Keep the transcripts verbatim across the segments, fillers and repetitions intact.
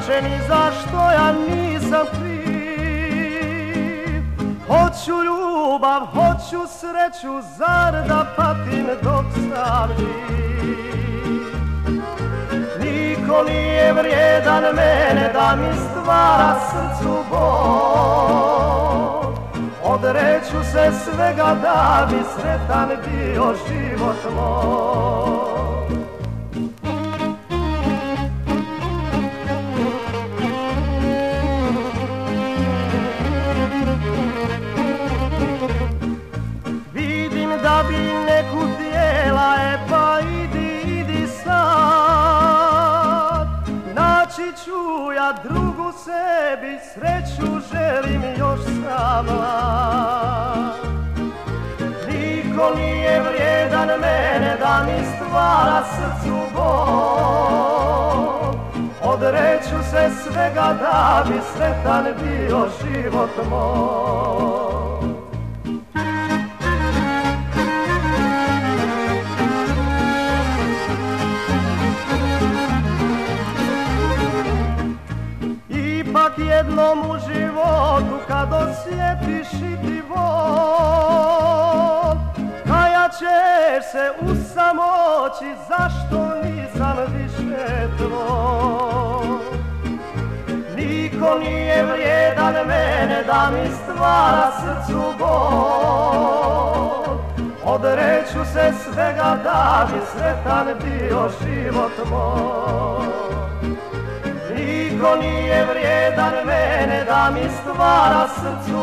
kaže ni zašto ja nisam kriv. Hoću ljubav, hoću sreću, zar da patim dok sam živ. Niko nije vrijedan mene da mi stvara srcu bol. Odreću se svega da bi sretan bio život moj. Vidim da bi neku htjela, e pa idi, idi sad. Naći ću ja drugu sebi, sreću želim još sama. Niko nije vrijedan mene da mi stvara srcu bol. Odreću se svega da bi sretan bio život moj. Ipak jednom u životu kad osjetiš i ti vol, kajat ćeš se u samoći zašto nisam više tvoj. Niko nije vrijedan mene da mi stvara srcu bol. Odreću se svega da bi sretan bio život moj. Niko nije vrijedan mene da mi stvara srcu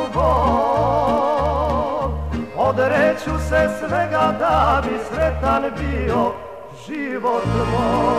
bol. Odreću se svega da bi sretan bio život moj.